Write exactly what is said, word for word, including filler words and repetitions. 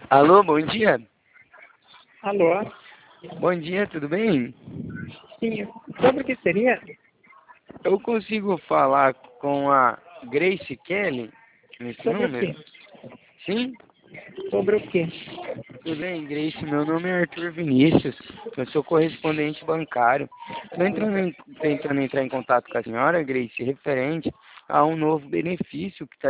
Alô, bom dia. Alô? Bom dia, tudo bem? Sim, sobre o que seria? Eu consigo falar com a Grace Kelly nesse Sobre o número? quê? Sim? Sobre o quê? Tudo bem, Grace? Meu nome é Arthur Vinícius. Eu sou correspondente bancário. Estou entrando em- tentando entrar em contato com a senhora, Grace, referente a um novo benefício que está